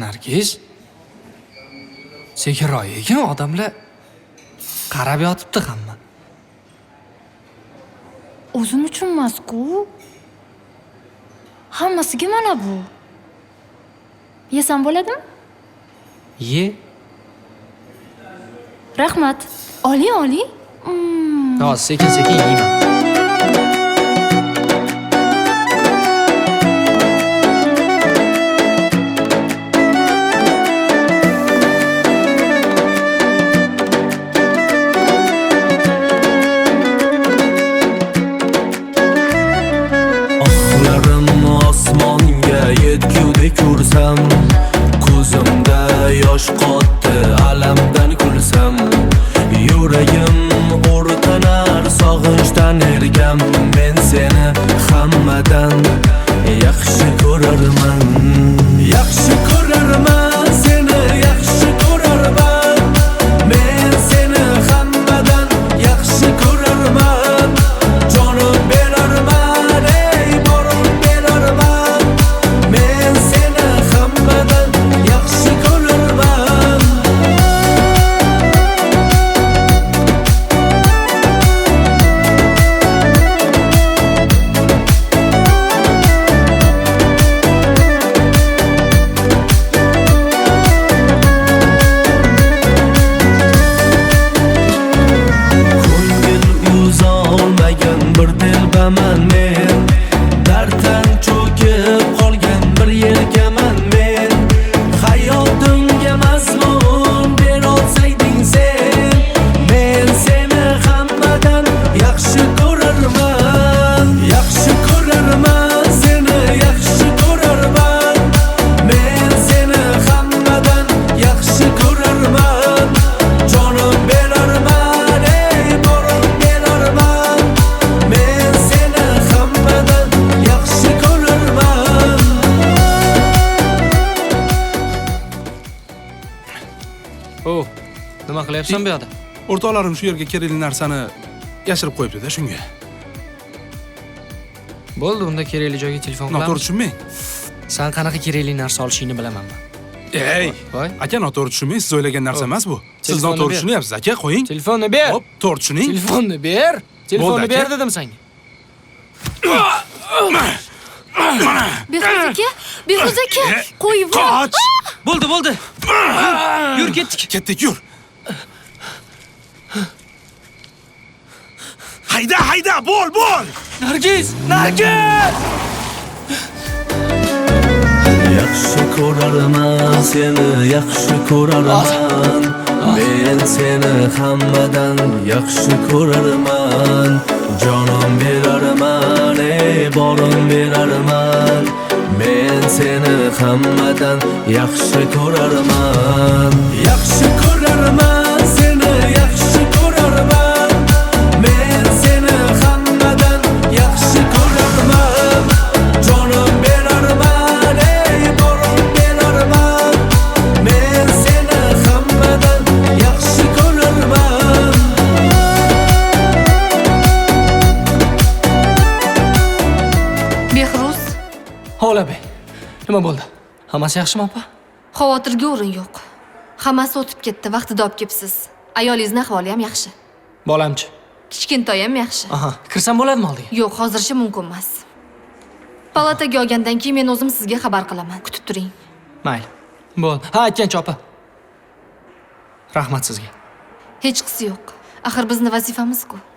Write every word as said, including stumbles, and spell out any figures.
Nargiz. Sekinroq ekan, odamlar qarab yotibdi hamma. O'zim uchun emas-ku. Hammasiga mana bu. Yesam bo'ladimi? Ye. Rahmat. Oling, oling. Mm. Hozir sekin-sekin yeyman. Kursam ko'zimda yosh qotdi, alamdan kulsam yuragim o'rtanar, sog'inchdan ergam. Men seni hammadan yaxshi ko'rarman, yaxshi ko'rarman, seni yaxshi ko'rarman. Men seni hammadan yaxshi ko'rarman, jonim berarman, ey borim berarman. Men seni hammadan yaxshi ko'rarman. Ko'ngil uza olmagan bir telbaman men, darddan cho'kib qolgan bir yelkaman men. Hayotimga mazmun berolsayding sen, men seni hammadan yaxshi ko'rarman, yaxshi ko'rarman, seni yaxshi ko'rarman. Men seni hammadan yaxshi ko'rarman, jonim berarman, ey borim berarman. Men seni hammadan yaxshi ko'rarman. O, nima qilyapsan bu yoqda? O'rtoqlarim shu yerga kerakli narsani yashirib qo'yibdi-da, shunga. Bo'ldi, unda kerakli joyga telefon Noto'g'ri qilamiz. tushunmang. Sen qanaqa kerakli narsa olishingni bilaman men. Ey, Voy. aka, noto'g'ri tushunmang, siz o'ylagan narsa Hop. emas bu. Siz Telefonni noto'g'ri ber. tushunyapsiz, aka, qo'ying. Telefonni ber. Hop, to'g'ri tushuning. Telefonni ber. Telefonni Bo'ldi, ber aka. dedim senga. Behruz aka, Behruz aka, qo'yib yubor. Qoch! Bo'ldi, bo'ldi. Yur, ketdik. Ketdik, yur. Hayda, hayda, bo'l, bo'l. Nargiz, Nargiz! Yaxshi ko'rarman, seni yaxshi ko'rarman. Men seni hammadan yaxshi ko'rarman, jonim berarman, ey borim berarman. Men seni hammadan yaxshi ko'rarman, yaxshi ko'rarman, seni yaxshi ko'rarman. Men seni hammadan yaxshi ko'rarman, jonim berarman, ey borim berarman. Men seni hammadan yaxshi ko'rarman. Behruz, Hovlabey. Nima bo'ldi? Hammasi yaxshimi, opa? xavotirga o'rin yo'q. Hammasi o'tib ketdi, vaqtida olib kelibsiz. Ayolingizning ahvoli ham yaxshi. Bolamchi? Kichkintoy ham yaxshi. Aha, kirsam bo'ladimi oldiga? Yo'q, hozircha mumkin emas. Palataga olgandan keyin men o'zim sizga xabar qilaman. Kutib turing. Mayli. Bo'ldi. Ha, aytgancha, opa. Rahmat sizga. Hech qisi yo'q. Axir bizning vazifamiz-ku.